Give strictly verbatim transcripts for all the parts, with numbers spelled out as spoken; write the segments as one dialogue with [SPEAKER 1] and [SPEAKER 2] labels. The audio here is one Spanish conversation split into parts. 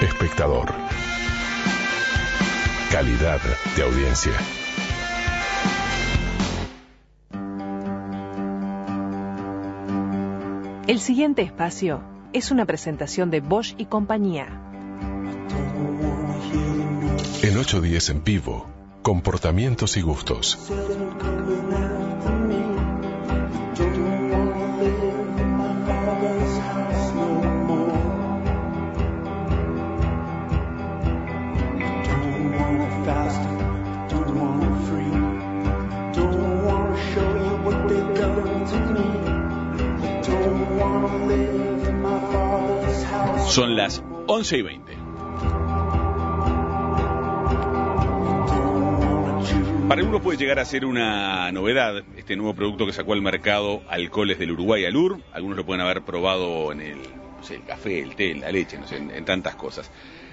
[SPEAKER 1] Espectador. Calidad de audiencia.
[SPEAKER 2] El siguiente espacio es una presentación de Bosch y compañía.
[SPEAKER 1] En ocho diez en vivo, comportamientos y gustos.
[SPEAKER 3] Son las once y veinte. Para algunos puede llegar a ser una novedad este nuevo producto que sacó al mercado Alcoholes del Uruguay, Alur. Algunos lo pueden haber probado en el, no sé, el café, el té, la leche, no sé, en, en tantas cosas.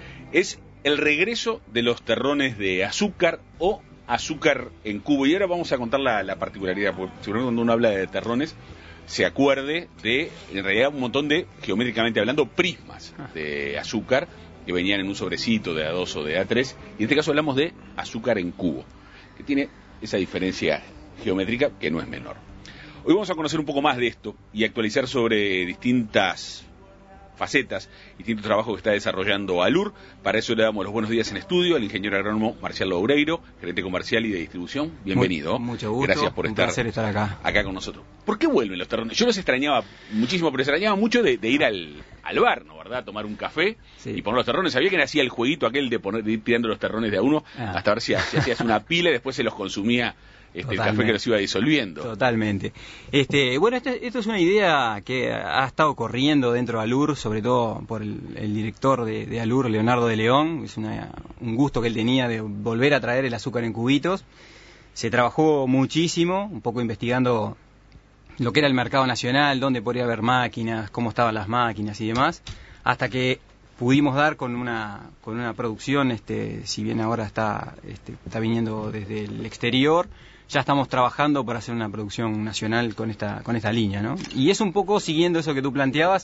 [SPEAKER 3] Es el regreso de los terrones de azúcar o azúcar en cubo. Y ahora vamos a contar la, la particularidad, porque seguramente cuando uno habla de terrones se acuerde de, en realidad, un montón de, geométricamente hablando, prismas de azúcar que venían en un sobrecito de A dos o de A tres, y en este caso hablamos de azúcar en cubo, que tiene esa diferencia geométrica que no es menor. Hoy vamos a conocer un poco más de esto y actualizar sobre distintas facetas, distintos trabajos que está desarrollando Alur. Para eso le damos los buenos días en estudio al ingeniero agrónomo Marcial Loureiro, gerente comercial y de distribución. Bienvenido.
[SPEAKER 4] Muy, mucho gusto.
[SPEAKER 3] Gracias por
[SPEAKER 4] un
[SPEAKER 3] estar,
[SPEAKER 4] placer estar acá.
[SPEAKER 3] acá con nosotros. ¿Por qué vuelven los terrones? Yo los extrañaba muchísimo, pero extrañaba mucho de, de ir al, al bar, ¿no? ¿Verdad? Tomar un café sí. y poner los terrones. Sabía que hacía el jueguito aquel de, poner, de ir tirando los terrones de a uno ah. hasta ver si, si hacías una pila y después se los consumía Este, el café que los iba disolviendo.
[SPEAKER 4] Totalmente. Este, bueno, este, esto es una idea que ha estado corriendo dentro de Alur, sobre todo por el, el director de, de Alur, Leonardo de León. Es una, un gusto que él tenía de volver a traer el azúcar en cubitos. Se trabajó muchísimo, un poco investigando lo que era el mercado nacional, dónde podría haber máquinas, cómo estaban las máquinas y demás, hasta que pudimos dar con una con una producción, este, si bien ahora está este, está viniendo desde el exterior, ya estamos trabajando para hacer una producción nacional con esta con esta línea, ¿no? Y es un poco siguiendo eso que tú planteabas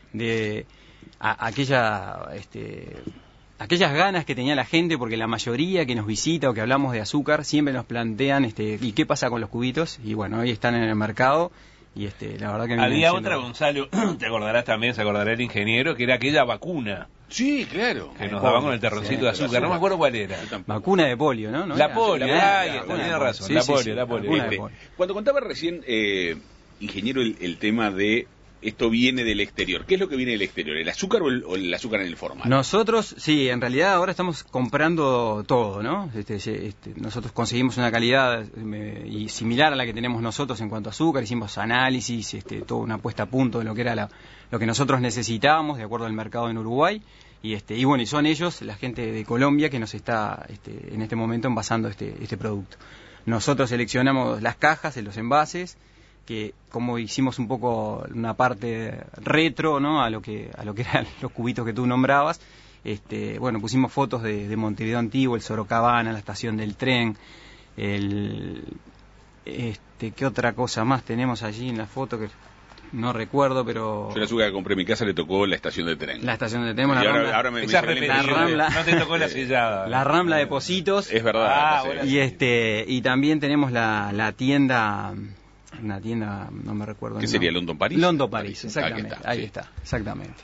[SPEAKER 4] de a, aquella este, aquellas ganas que tenía la gente, porque la mayoría que nos visita o que hablamos de azúcar siempre nos plantean este ¿y qué pasa con los cubitos? Y bueno, hoy están en el mercado. Y este, la verdad que
[SPEAKER 5] había otra, Gonzalo, te acordarás también, se acordará el ingeniero, que era aquella vacuna.
[SPEAKER 3] Sí, claro.
[SPEAKER 5] Que nos daban con el terroncito sí, de azúcar, no me acuerdo cuál era.
[SPEAKER 4] Vacuna de polio, ¿no? ¿No
[SPEAKER 5] la
[SPEAKER 4] era?
[SPEAKER 5] polio,
[SPEAKER 3] la
[SPEAKER 5] ay, tenía razón, sí, la polio, sí, sí, la polio.
[SPEAKER 3] La este, polio. Cuando contaba recién, eh, ingeniero, el, el tema de esto viene del exterior. ¿Qué es lo que viene del exterior? ¿El azúcar o el, o el azúcar en el formal?
[SPEAKER 4] Nosotros, sí, en realidad ahora estamos comprando todo, ¿no? Este, este, nosotros conseguimos una calidad eh, y similar a la que tenemos nosotros en cuanto a azúcar. Hicimos análisis, este, toda una puesta a punto de lo que era la, lo que nosotros necesitábamos de acuerdo al mercado en Uruguay. Y este y bueno, y son ellos, la gente de Colombia, que nos está este, en este momento envasando este, este producto. Nosotros seleccionamos las cajas, los envases, que como hicimos un poco una parte retro, ¿no? a lo que a lo que eran los cubitos que tú nombrabas, este, bueno, pusimos fotos de, de Montevideo Antiguo, el Sorocabana, la estación del tren, el este, ¿qué otra cosa más tenemos allí en la foto que no recuerdo, pero...
[SPEAKER 3] Yo la azúcar que compré en mi casa le tocó la estación de tren.
[SPEAKER 4] La estación de tren, la
[SPEAKER 3] ahora,
[SPEAKER 4] Rambla.
[SPEAKER 3] Ahora me,
[SPEAKER 5] Esa
[SPEAKER 3] me
[SPEAKER 5] la
[SPEAKER 4] Rambla.
[SPEAKER 5] No te tocó la sillada.
[SPEAKER 4] La Rambla de Positos.
[SPEAKER 3] Es verdad.
[SPEAKER 5] Ah,
[SPEAKER 3] sí.
[SPEAKER 5] bueno,
[SPEAKER 4] y este y también tenemos la, la tienda... Una tienda, no me recuerdo.
[SPEAKER 3] ¿Qué sería? ¿London Paris?
[SPEAKER 4] London Paris, exactamente.
[SPEAKER 3] Está,
[SPEAKER 4] ahí
[SPEAKER 3] sí.
[SPEAKER 4] está, exactamente.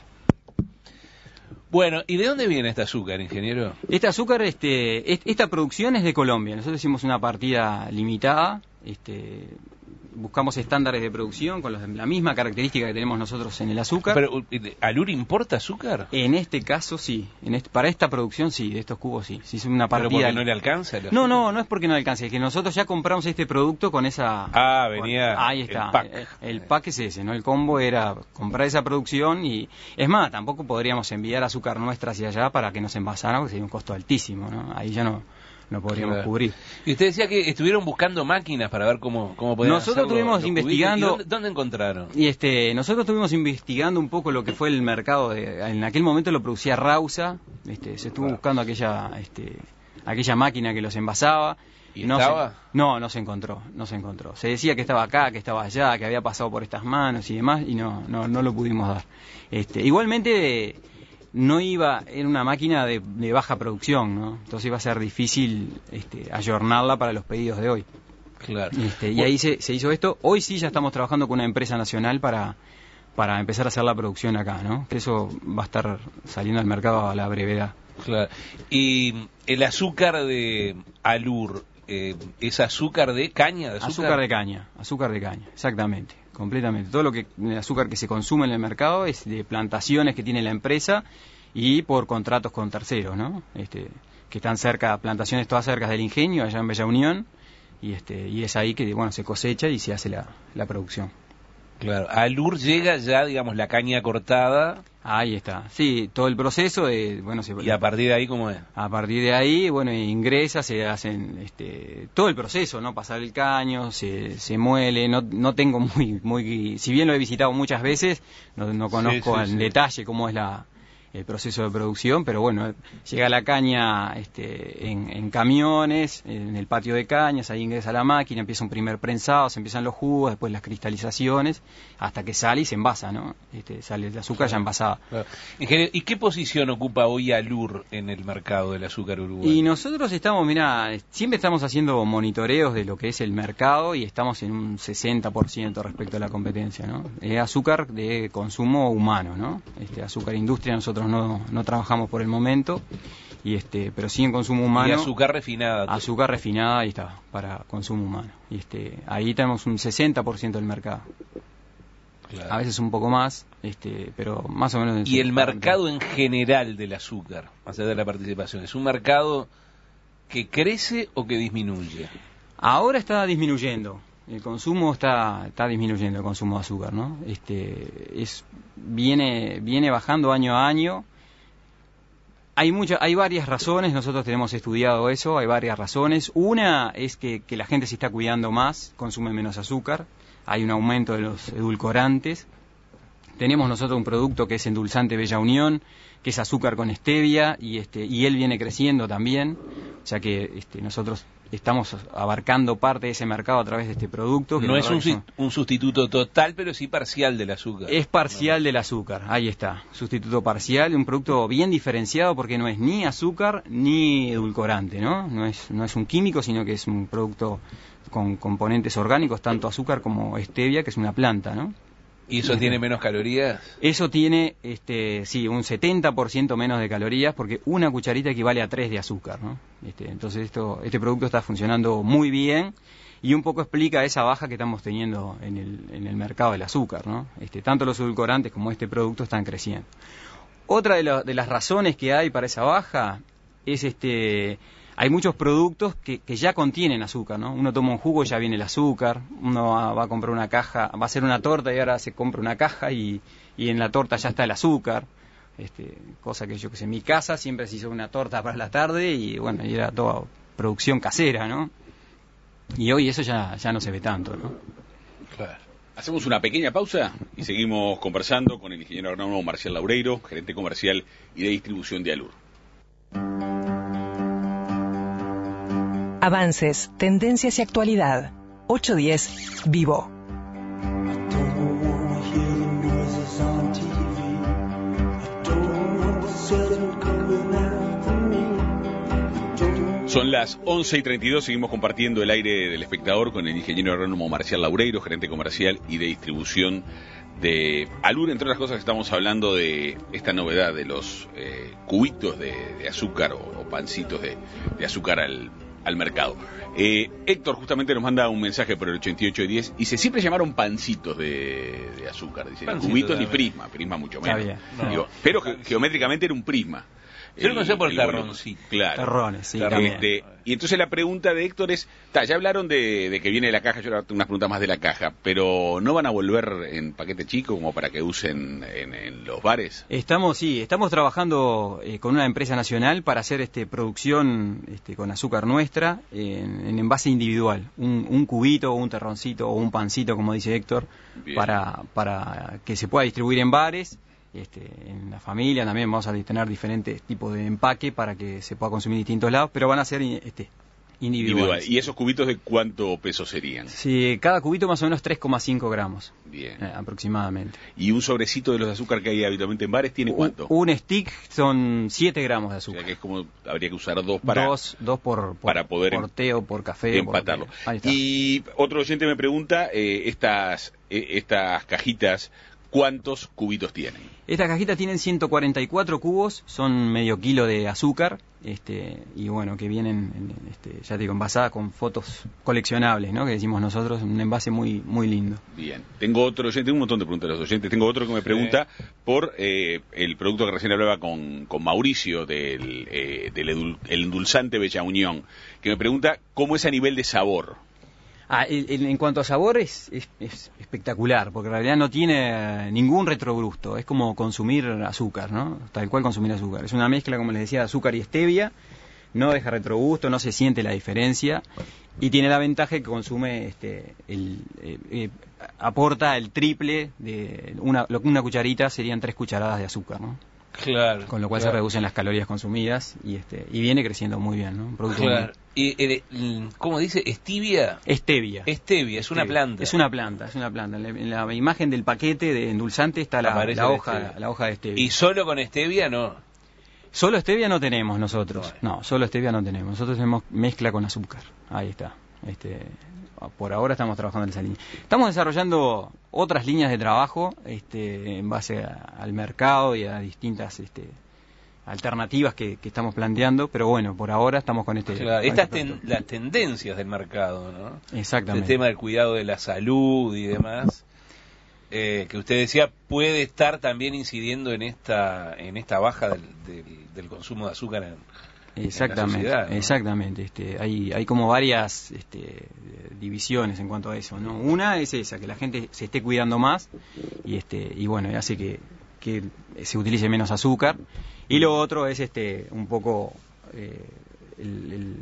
[SPEAKER 5] Bueno, ¿y de dónde viene este azúcar, ingeniero?
[SPEAKER 4] Este azúcar, este, esta producción es de Colombia. Nosotros hicimos una partida limitada, este, buscamos estándares de producción con los, la misma característica que tenemos nosotros en el azúcar.
[SPEAKER 5] Pero, ¿Alur importa azúcar?
[SPEAKER 4] En este caso sí, en este, para esta producción sí, de estos cubos sí. Si es una partida.
[SPEAKER 5] ¿Pero porque no le alcanza el azúcar?
[SPEAKER 4] No, no, no es porque no le alcance, es que nosotros ya compramos este producto con esa...
[SPEAKER 5] Ah, venía
[SPEAKER 4] con, ahí está,
[SPEAKER 5] el pack.
[SPEAKER 4] El, el pack es ese, ¿no? El combo era comprar esa producción y... Es más, tampoco podríamos enviar azúcar nuestra hacia allá para que nos envasaran, porque sería un costo altísimo, ¿no? Ahí ya no... no podríamos claro. cubrir.
[SPEAKER 5] Y usted decía que estuvieron buscando máquinas para ver cómo, cómo podían
[SPEAKER 4] Nosotros estuvimos investigando...
[SPEAKER 5] Dónde, ¿Dónde encontraron?
[SPEAKER 4] Y este, nosotros estuvimos investigando un poco lo que fue el mercado. De, en aquel momento lo producía Rausa, este, se estuvo claro. buscando aquella este, aquella máquina que los envasaba.
[SPEAKER 5] ¿Y
[SPEAKER 4] no
[SPEAKER 5] estaba?
[SPEAKER 4] Se, no, no se encontró, no se encontró. Se decía que estaba acá, que estaba allá, que había pasado por estas manos y demás, y no, no, no lo pudimos dar. Este, igualmente... no iba, era una máquina de, de baja producción, ¿no? Entonces iba a ser difícil este, ayornarla para los pedidos de hoy.
[SPEAKER 5] Claro.
[SPEAKER 4] Este, y ahí se, se hizo esto. Hoy sí ya estamos trabajando con una empresa nacional para, para empezar a hacer la producción acá, ¿no? Eso va a estar saliendo al mercado a la brevedad.
[SPEAKER 5] Claro. Y el azúcar de Alur, eh, ¿es azúcar de caña? ¿De azúcar?
[SPEAKER 4] azúcar de caña, azúcar de caña, exactamente, completamente. Todo lo que el azúcar que se consume en el mercado es de plantaciones que tiene la empresa y por contratos con terceros, ¿no? Este, que están cerca, plantaciones todas cerca del ingenio, allá en Bella Unión, y este, y es ahí que bueno se cosecha y se hace la, la producción.
[SPEAKER 5] Claro, a Alur llega ya, digamos, la caña cortada.
[SPEAKER 4] Ahí está, sí, todo el proceso de, bueno, se,
[SPEAKER 5] y a partir de ahí, ¿cómo es?
[SPEAKER 4] A partir de ahí, bueno, ingresa, se hacen, este, todo el proceso, ¿no? Pasar el caño, se, se muele, no, no tengo muy, muy, si bien lo he visitado muchas veces, no, no conozco
[SPEAKER 5] sí, sí,
[SPEAKER 4] en
[SPEAKER 5] sí.
[SPEAKER 4] detalle cómo es la, el proceso de producción, pero bueno, llega la caña este, en, en camiones, en el patio de cañas, ahí ingresa la máquina, empieza un primer prensado, se empiezan los jugos, después las cristalizaciones, hasta que sale y se envasa, ¿no? Este, sale el azúcar ya envasada.
[SPEAKER 5] Claro. ¿Y qué posición ocupa hoy Alur en el mercado del azúcar uruguayo?
[SPEAKER 4] Y nosotros estamos, mira, siempre estamos haciendo monitoreos de lo que es el mercado y estamos en un sesenta por ciento respecto a la competencia, ¿no? Es azúcar de consumo humano, ¿no? Este, azúcar industria nosotros no, no trabajamos por el momento, y este, pero sí en consumo humano.
[SPEAKER 5] Y azúcar refinada.
[SPEAKER 4] Azúcar refinada, ahí está, para consumo humano. Y este, ahí tenemos un sesenta por ciento del mercado. Claro. A veces un poco más, este, pero más o menos.
[SPEAKER 5] Y el mercado en general del azúcar, más allá de la participación, ¿es un mercado que crece o que disminuye?
[SPEAKER 4] Ahora está disminuyendo. El consumo está está disminuyendo, el consumo de azúcar, ¿no? Este es viene viene bajando año a año. Hay muchas hay varias razones, nosotros tenemos estudiado eso, hay varias razones. Una es que, que la gente se está cuidando más, consume menos azúcar, hay un aumento de los edulcorantes. Tenemos nosotros un producto que es endulzante Bella Unión, que es azúcar con stevia, y este y él viene creciendo también, o sea que este, nosotros estamos abarcando parte de ese mercado a través de este producto. Que
[SPEAKER 5] no es un,
[SPEAKER 4] son...
[SPEAKER 5] un sustituto total, pero sí parcial del azúcar.
[SPEAKER 4] Es parcial no. del azúcar, ahí está, sustituto parcial, un producto bien diferenciado porque no es ni azúcar ni edulcorante, ¿no? No es, no es un químico, sino que es un producto con componentes orgánicos, tanto azúcar como stevia, que es una planta, ¿no?
[SPEAKER 5] ¿Y eso tiene menos calorías?
[SPEAKER 4] Eso tiene, este, sí, un setenta por ciento menos de calorías, porque una cucharita equivale a tres de azúcar, ¿no? Este, entonces esto, este producto está funcionando muy bien y un poco explica esa baja que estamos teniendo en el, en el mercado del azúcar, ¿no? Este, tanto los edulcorantes como este producto están creciendo. Otra de, lo, de las razones que hay para esa baja es este... Hay muchos productos que, que ya contienen azúcar, ¿no? Uno toma un jugo y ya viene el azúcar, uno va, va a comprar una caja, va a hacer una torta y ahora se compra una caja y, y en la torta ya está el azúcar, este, cosa que yo que sé, en mi casa siempre se hizo una torta para la tarde y bueno, y era toda producción casera, ¿no? Y hoy eso ya, ya no se ve tanto, ¿no?
[SPEAKER 3] Claro. Hacemos una pequeña pausa y seguimos conversando con el ingeniero agrónomo Marcial Laureiro, gerente comercial y de distribución de Alur.
[SPEAKER 2] Avances, tendencias y actualidad. ocho diez Vivo.
[SPEAKER 3] Son las once y treinta y dos, seguimos compartiendo el aire del espectador con el ingeniero agrónomo Marcial Laureiro, gerente comercial y de distribución de Alur. Entre otras cosas estamos hablando de esta novedad de los eh, cubitos de, de azúcar o, o pancitos de, de azúcar al al mercado. Eh, Héctor justamente nos manda un mensaje por el ochenta y ocho diez. Dice, siempre llamaron pancitos de, de azúcar. Dice,
[SPEAKER 5] Pancito,
[SPEAKER 3] cubitos ni prisma, prisma mucho menos.
[SPEAKER 4] No.
[SPEAKER 3] Digo, pero ge geométricamente era un prisma.
[SPEAKER 5] Yo lo conocía por el
[SPEAKER 3] terrones,
[SPEAKER 5] terroncito.
[SPEAKER 3] Claro.
[SPEAKER 4] Terrones, sí,
[SPEAKER 3] Este, y entonces la pregunta de Héctor es, ta, ya hablaron de, de que viene la caja, yo ahora tengo unas preguntas más de la caja, pero ¿no van a volver en paquete chico como para que usen en, en los bares?
[SPEAKER 4] Estamos, sí, estamos trabajando eh, con una empresa nacional para hacer este producción este, con azúcar nuestra en, en envase individual, un, un cubito, un terroncito o un pancito, como dice Héctor, para, para que se pueda distribuir en bares. Este, en la familia también vamos a tener diferentes tipos de empaque para que se pueda consumir en distintos lados, pero van a ser este, Individuales.
[SPEAKER 3] ¿Y esos cubitos de cuánto peso serían?
[SPEAKER 4] Sí, cada cubito más o menos tres coma cinco gramos.
[SPEAKER 3] Bien.
[SPEAKER 4] Eh, aproximadamente.
[SPEAKER 3] ¿Y un sobrecito de los de azúcar que hay habitualmente en bares tiene cuánto?
[SPEAKER 4] Un, un stick son siete gramos de
[SPEAKER 3] O
[SPEAKER 4] azúcar.
[SPEAKER 3] sea que es como, habría que usar dos para...
[SPEAKER 4] Dos, dos por, por,
[SPEAKER 3] para poder
[SPEAKER 4] por té o por café.
[SPEAKER 3] empatarlo.
[SPEAKER 4] Por, ahí está.
[SPEAKER 3] Y otro oyente me pregunta, eh, estas, eh, estas cajitas, ¿cuántos cubitos tienen?
[SPEAKER 4] Estas cajitas tienen ciento cuarenta y cuatro cubos, son medio kilo de azúcar, este, y bueno, que vienen, en, este, ya te digo, envasadas con fotos coleccionables, ¿no? Que decimos nosotros, un envase muy muy lindo.
[SPEAKER 3] Bien. Tengo otro oyente, un montón de preguntas de los oyentes. Tengo otro que me pregunta sí. por eh, el producto que recién hablaba con, con Mauricio, del, eh, del edul, el endulzante Bella Unión, que me pregunta cómo es a nivel de sabor.
[SPEAKER 4] Ah, en, en cuanto a sabor es, es, es espectacular, porque en realidad no tiene ningún retrobrusto, es como consumir azúcar, ¿no? Tal cual consumir azúcar. Es una mezcla, como les decía, de azúcar y stevia, no deja retrogusto, no se siente la diferencia, y tiene la ventaja que consume, este, el, eh, eh, aporta el triple de una, una cucharita serían tres cucharadas de azúcar, ¿no?
[SPEAKER 5] Claro.
[SPEAKER 4] Con lo cual
[SPEAKER 5] claro.
[SPEAKER 4] se reducen las calorías consumidas y este y viene creciendo muy bien, ¿no? Un producto
[SPEAKER 5] claro.
[SPEAKER 4] muy...
[SPEAKER 5] Y, eh, ¿cómo dice? ¿Stevia?
[SPEAKER 4] Stevia.
[SPEAKER 5] Stevia, es una planta.
[SPEAKER 4] Es una planta, es una planta. En la, en la imagen del paquete de endulzante está la, la hoja, la hoja de stevia.
[SPEAKER 5] ¿Y solo con stevia no?
[SPEAKER 4] Solo stevia no tenemos nosotros. Bueno. No, solo stevia no tenemos. Nosotros tenemos mezcla con azúcar. Ahí está. Este, por ahora estamos trabajando en esa línea. Estamos desarrollando otras líneas de trabajo, este, en base a, al mercado y a distintas, este, alternativas que, que estamos planteando, pero bueno, por ahora estamos con este...
[SPEAKER 5] Claro,
[SPEAKER 4] con
[SPEAKER 5] estas
[SPEAKER 4] este
[SPEAKER 5] ten, las tendencias del mercado, ¿no?
[SPEAKER 4] Exactamente.
[SPEAKER 5] El tema del cuidado de la salud y demás, eh, que usted decía puede estar también incidiendo en esta en esta baja del, del, del consumo de azúcar en,
[SPEAKER 4] exactamente,
[SPEAKER 5] en la sociedad, ¿no?
[SPEAKER 4] Exactamente, este, hay, hay como varias este, divisiones en cuanto a eso, ¿no? Una es esa, que la gente se esté cuidando más y este y bueno, hace que, que se utilice menos azúcar. Y lo otro es este un poco eh, el, el,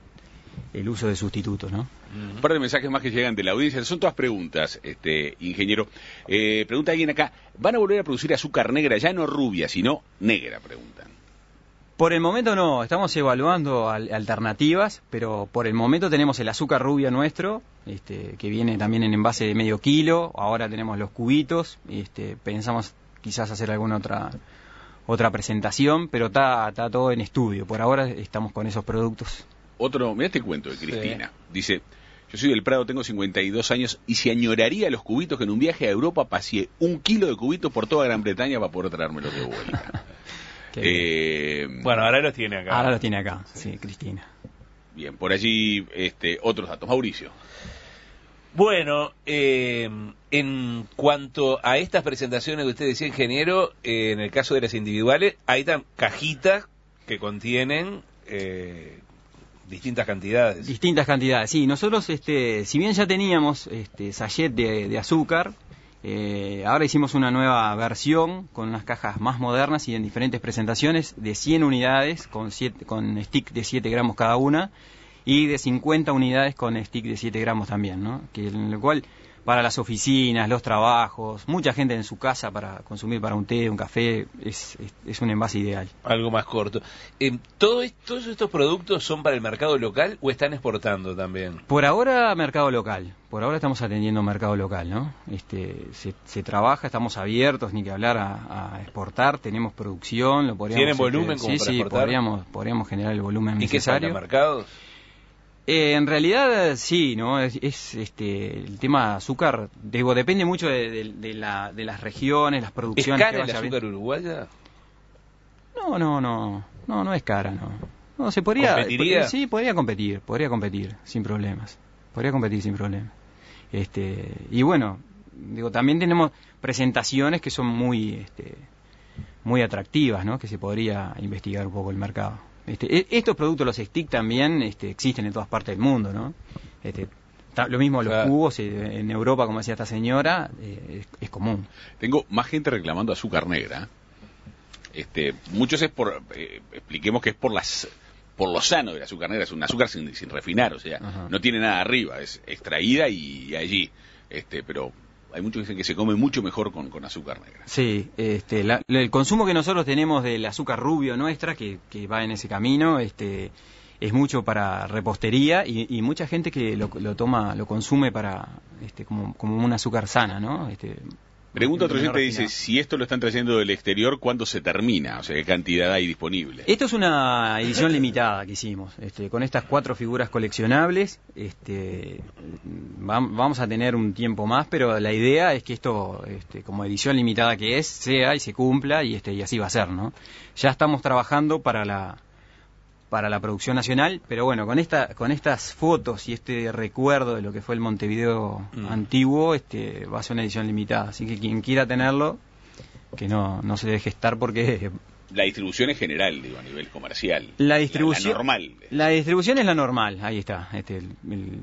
[SPEAKER 4] el uso de sustitutos, ¿no?
[SPEAKER 3] Un par de mensajes más que llegan de la audiencia. Son todas preguntas, este ingeniero. Eh, pregunta alguien acá, ¿van a volver a producir azúcar negra? Ya no rubia, sino negra, preguntan.
[SPEAKER 4] Por el momento no, estamos evaluando al, alternativas, pero por el momento tenemos el azúcar rubio nuestro, este, que viene también en envase de medio kilo. Ahora tenemos los cubitos, este, pensamos quizás hacer alguna otra... otra presentación, pero está, está todo en estudio. Por ahora estamos con esos productos.
[SPEAKER 3] Otro, mirá este cuento de Cristina.
[SPEAKER 5] Sí.
[SPEAKER 3] Dice, yo soy del Prado, tengo cincuenta y dos años y se añoraría los cubitos que en un viaje a Europa pasé un kilo de cubitos por toda Gran Bretaña para poder traérmelos de vuelta.
[SPEAKER 5] eh, bueno, ahora los tiene acá.
[SPEAKER 4] Ahora los tiene acá, sí, Cristina.
[SPEAKER 3] Bien, por allí este, otros datos. Mauricio.
[SPEAKER 5] Bueno, eh, en cuanto a estas presentaciones que usted decía, ingeniero, eh, en el caso de las individuales, hay tan cajitas que contienen eh, distintas cantidades.
[SPEAKER 4] Distintas cantidades, sí. Nosotros, este, si bien ya teníamos este sachet de, de azúcar, eh, ahora hicimos una nueva versión con unas cajas más modernas y en diferentes presentaciones de cien unidades con, siete, con stick de siete gramos cada una. Y de cincuenta unidades con stick de siete gramos también, ¿no? Que en lo cual, para las oficinas, los trabajos, mucha gente en su casa para consumir para un té, un café, es, es, es un envase ideal.
[SPEAKER 5] Algo más corto. Eh, ¿todo esto, ¿Todos estos productos son para el mercado local o están exportando también?
[SPEAKER 4] Por ahora, mercado local. Por ahora estamos atendiendo mercado local, ¿no? Este, se, se trabaja, estamos abiertos, ni que hablar a, a exportar, tenemos producción, lo podríamos...
[SPEAKER 5] ¿Tienen volumen
[SPEAKER 4] este,
[SPEAKER 5] como
[SPEAKER 4] sí,
[SPEAKER 5] para
[SPEAKER 4] sí,
[SPEAKER 5] exportar?
[SPEAKER 4] podríamos, podríamos generar el volumen
[SPEAKER 5] ¿Y
[SPEAKER 4] necesario.
[SPEAKER 5] qué son, mercados?
[SPEAKER 4] Eh, en realidad sí, ¿no? Es, es este el tema azúcar, digo, depende mucho de, de, de, la, de las regiones, las producciones.
[SPEAKER 5] ¿Es cara
[SPEAKER 4] que
[SPEAKER 5] el
[SPEAKER 4] vaya
[SPEAKER 5] azúcar
[SPEAKER 4] bien.
[SPEAKER 5] uruguaya?
[SPEAKER 4] No, no, no, no, no es cara, no. No, se podría...
[SPEAKER 5] ¿Competiría?
[SPEAKER 4] Podría, sí, podría competir, podría competir, sin problemas. Podría competir sin problemas. Este, y bueno, digo, también tenemos presentaciones que son muy, este, muy atractivas, ¿no? Que se podría investigar un poco el mercado. Este, estos productos, los stick también este, existen en todas partes del mundo, ¿no? Este, ta, lo mismo los
[SPEAKER 5] claro.
[SPEAKER 4] cubos eh, en Europa, como decía esta señora, eh, es, es común.
[SPEAKER 3] Tengo más gente reclamando azúcar negra. Este, muchos es por, eh, expliquemos que es por las, por lo sano del azúcar negra, es un azúcar sin, sin refinar, o sea, Ajá. no tiene nada arriba, es extraída y, y allí, este, pero hay muchos que dicen que se come mucho mejor con, con azúcar negra.
[SPEAKER 4] Sí, este, la, el consumo que nosotros tenemos del azúcar rubio nuestra, que, que va en ese camino, este, es mucho para repostería y, y mucha gente que lo, lo toma, lo consume para este, como, como un azúcar sana, ¿no? Este,
[SPEAKER 3] Pregunta otro oyente, dice, si esto lo están trayendo del exterior, ¿cuándo se termina? O sea, ¿qué cantidad hay disponible?
[SPEAKER 4] Esto es una edición limitada que hicimos, este, con estas cuatro figuras coleccionables. Este, va, vamos a tener un tiempo más, pero la idea es que esto, este, como edición limitada que es, sea y se cumpla, y, este, y así va a ser, ¿no? Ya estamos trabajando para la para la producción nacional, pero bueno, con esta con estas fotos y este recuerdo de lo que fue el Montevideo mm. antiguo, este va a ser una edición limitada, así que quien quiera tenerlo, que no no se deje estar, porque
[SPEAKER 3] la distribución es general, digo, a nivel comercial.
[SPEAKER 4] La distribución
[SPEAKER 3] la, la normal.
[SPEAKER 4] La distribución es la normal, ahí está, este el, el,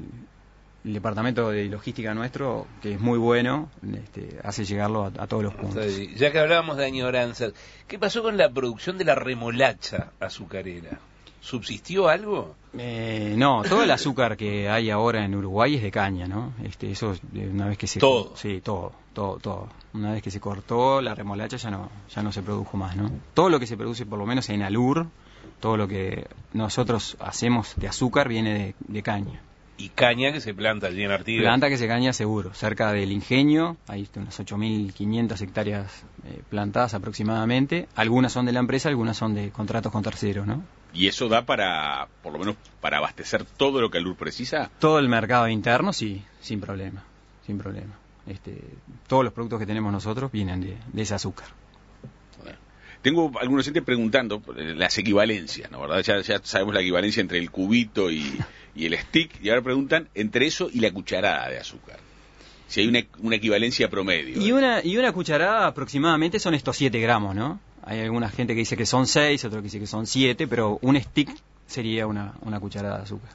[SPEAKER 4] el departamento de logística nuestro, que es muy bueno, este, hace llegarlo a, a todos los puntos.
[SPEAKER 5] Ya que hablábamos de añoranzas, ¿qué pasó con la producción de la remolacha azucarera? ¿Subsistió algo?
[SPEAKER 4] Eh, no, todo el azúcar que hay ahora en Uruguay es de caña, ¿no? Este, eso una vez que se
[SPEAKER 5] todo,
[SPEAKER 4] sí, todo, todo, todo. Una vez que se cortó la remolacha ya no, ya no se produjo más, ¿no? Todo lo que se produce, por lo menos en Alur, todo lo que nosotros hacemos de azúcar viene de, de caña.
[SPEAKER 5] Y caña que se planta allí en Artigas.
[SPEAKER 4] Planta que se caña seguro, cerca del ingenio, hay unas ocho mil quinientas hectáreas eh, plantadas aproximadamente. Algunas son de la empresa, algunas son de contratos con terceros, ¿no?
[SPEAKER 3] ¿Y eso da para, por lo menos, para abastecer todo lo que Alur precisa?
[SPEAKER 4] Todo el mercado interno, sí, sin problema, sin problema. Este, todos los productos que tenemos nosotros vienen de, de ese azúcar.
[SPEAKER 3] Bueno, tengo algunos gente preguntando las equivalencias, ¿no? ¿Verdad? Ya, ya sabemos la equivalencia entre el cubito y, y el stick, y ahora preguntan entre eso y la cucharada de azúcar. Si hay una, una equivalencia promedio.
[SPEAKER 4] Y una, y una cucharada aproximadamente son estos siete gramos, ¿no? Hay alguna gente que dice que son seis, otro que dice que son siete, pero un stick sería una, una cucharada de azúcar.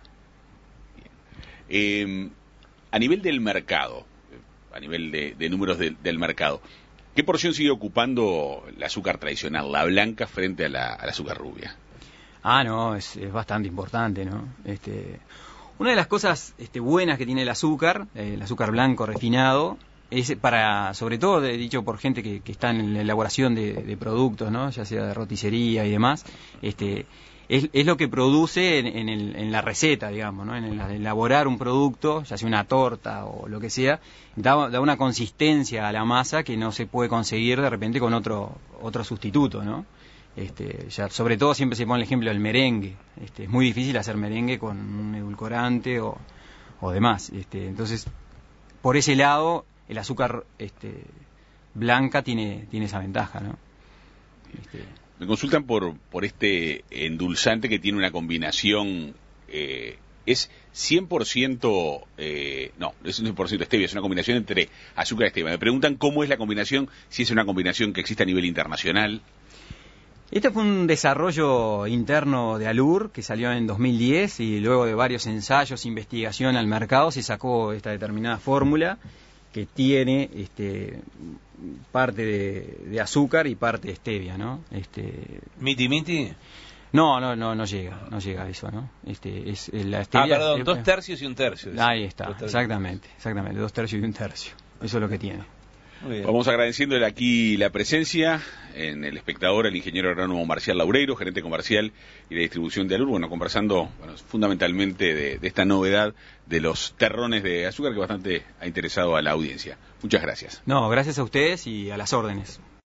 [SPEAKER 3] Eh, a nivel del mercado, a nivel de, de números de, del mercado, ¿qué porción sigue ocupando el azúcar tradicional, la blanca, frente a la, a la azúcar rubia?
[SPEAKER 4] Ah, no, es, es bastante importante, ¿no? Este, una de las cosas este, buenas que tiene el azúcar, eh, el azúcar blanco refinado, es para, sobre todo, de, dicho por gente que, que está en la elaboración de, de productos, ¿no? Ya sea de roticería y demás, este, es, es lo que produce en, en, el, en la receta, digamos, ¿no? En el, elaborar un producto, ya sea una torta o lo que sea, da, da una consistencia a la masa que no se puede conseguir de repente con otro otro sustituto, ¿no? Este, ya, sobre todo siempre se pone el ejemplo del merengue. Este, es muy difícil hacer merengue con un edulcorante o, o demás. Este, entonces, por ese lado, el azúcar este, blanca tiene tiene esa ventaja, ¿no? Este...
[SPEAKER 3] Me consultan por por este endulzante que tiene una combinación, eh, es cien por ciento, eh, no, no es cien por ciento stevia, es una combinación entre azúcar y stevia. Me preguntan cómo es la combinación, si es una combinación que existe a nivel internacional.
[SPEAKER 4] Este fue un desarrollo interno de Alur que salió en dos mil diez y luego de varios ensayos, investigación al mercado, se sacó esta determinada fórmula que tiene este, parte de, de azúcar y parte de stevia, ¿no? Este,
[SPEAKER 5] ¿Miti miti?
[SPEAKER 4] No, no, no, no llega, no llega a eso, ¿no? Este, es la stevia.
[SPEAKER 5] Ah, perdón,
[SPEAKER 4] es,
[SPEAKER 5] dos tercios y un tercio.
[SPEAKER 4] Ahí está, exactamente, exactamente, dos tercios y un tercio. Eso es lo que tiene.
[SPEAKER 3] Vamos agradeciéndole aquí la presencia en El Espectador al ingeniero agrónomo Marcial Laureiro, gerente comercial y de distribución de Alur, bueno, conversando bueno, fundamentalmente de, de esta novedad de los terrones de azúcar que bastante ha interesado a la audiencia. Muchas gracias.
[SPEAKER 4] No, gracias a ustedes y a las órdenes.